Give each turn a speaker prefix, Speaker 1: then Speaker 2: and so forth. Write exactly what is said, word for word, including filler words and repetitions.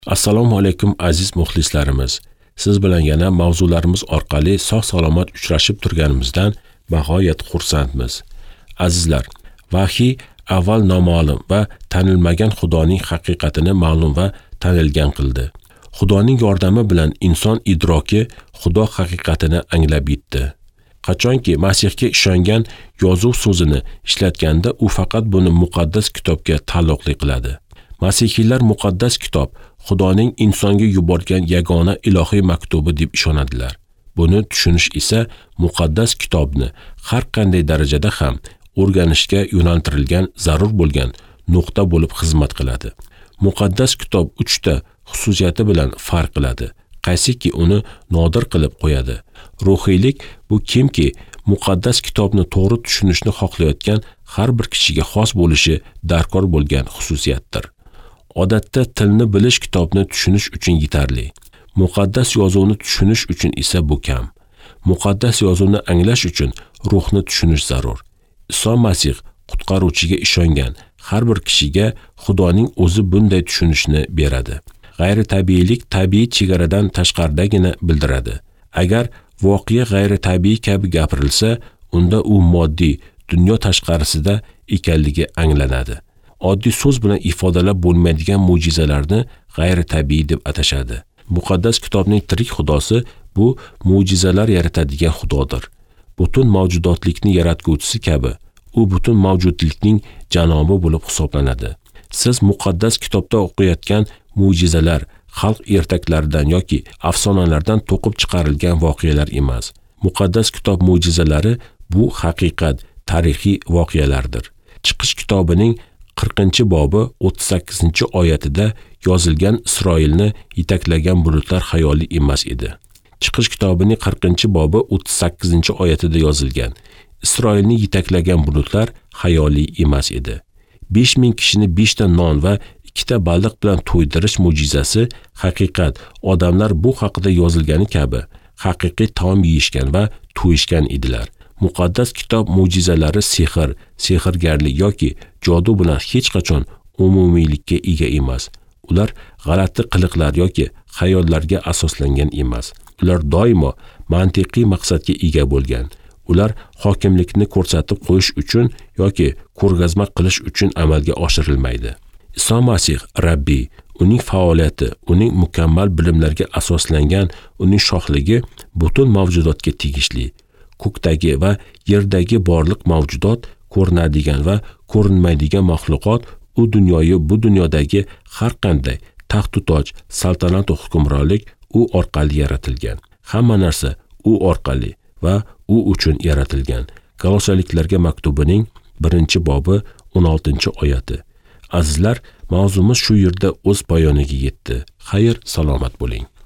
Speaker 1: Assalomu alaykum aziz muxlislarimiz. Siz bilan yana mavzularimiz orqali sog'-salomat uchrashib turganimizdan bag'oyat xursandmiz. Azizlar, vahiy avval noma'lum va tanilmagan Xudoning haqiqatini ma'lum va tanilgan qildi. Xudoning yordami bilan inson idroki Xudo haqiqatini anglab yetdi. Qachonki Masihga ishongan yozuv so'zini ishlatganda u faqat buni muqaddas kitobga taalluqli qiladi. Masihiylar muqaddas kitob Xudoning insonga yuborgan yagona ilohiy maktubi deb ishonadilar. Buni tushunish esa muqaddas kitobni har qanday darajada ham o'rganishga yo'naltirilgan zarur bo'lgan nuqta bo'lib xizmat qiladi. Muqaddas kitob uchta xususiyati bilan farq qiladi. Qaysiki uni nodir qilib qo'yadi. Ruhiylik bu kimki muqaddas kitobni to'g'ri tushunishni xohlayotgan har bir kishiga xos bo'lishi darkor bo'lgan xususiyatdir. Odatda tilni bilish kitobni tushunish uchun yetarli. Muqaddas yozuvni tushunish uchun esa bu kam. Muqaddas yozuvni anglash uchun ruhni tushunish zarur. Iso Masih qutqaruvchiga ishongan har bir kishiga Xudoning o'zi bunday tushunishni beradi. G'ayri tabiiylik tabiiy chegaradan tashqaridagina bildiradi. Agar voqea g'ayri tabiiy kabi gapirilsa, unda u moddiy, dunyo tashqarisida ekanligi anglanadi. Oddiy so'z bilan ifodalab bo'lmaydigan mo'jizalarni g'ayri tabiiy deb atashadi. Muqaddas kitobning tirik xudosi bu mo'jizalar yaratadigan xudodir. Butun mavjudotlikni yaratguvchisi kabi, u butun mavjudlikning janobi bo'lib hisoblanadi. Siz muqaddas kitobda o'qiyotgan mo'jizalar xalq ertaklaridan yoki afsonalardan to'qib chiqarilgan voqealar emas. Muqaddas kitob mo'jizalari bu haqiqat, tarixiy voqealardir. Chiqish kitobining qirqinchi bobi o'ttiz sakkizinchi oyatida yozilgan Isroilni yetaklagan bulutlar xayoliy emas edi. Chiqish kitobining qirqinchi bobi o'ttiz sakkizinchi oyatida yozilgan Isroilni yetaklagan bulutlar xayoliy emas edi. besh ming kishini besh ta non va ikki ta baliq bilan to'ydirish mo'jizasi haqiqat. Odamlar bu haqida yozilgani kabi haqiqiy taom yeyishgan va to'yishgan edilar. Muqaddas kitob mo'jizalari sehr, sehrgarlik yoki jodu bilan hech qachon umumiylikka ega emas. Ular g'alati qiliqlar yoki xayollarga asoslangan emas. Ular doimo mantiqiy maqsadga ega bo'lgan. Ular hokimlikni ko'rsatib qo'yish uchun yoki ko'rgazma qilish uchun amalga oshirilmaydi. Iso Masih Rabbiy, uning faoliyati, uning mukammal bilimlarga asoslangan, uning shohligi butun mavjudotga tegishli. Ko'kdagi va yerdagi barliq mavjudot, ko'rinadigan va ko'rinmaydigan mahluqot, u dunyoyu bu dunyodagi har qanday taxt toj, saltanat va hukmronlik u orqali yaratilgan. Hamma narsa u orqali va u uchun yaratilgan. Galosiyaliklarga maktubining birinchi bobi o'n oltinchi oyati. Azizlar, mavzumiz shu yerda o'z poyoniga yetdi. Xayr, salomat bo'ling.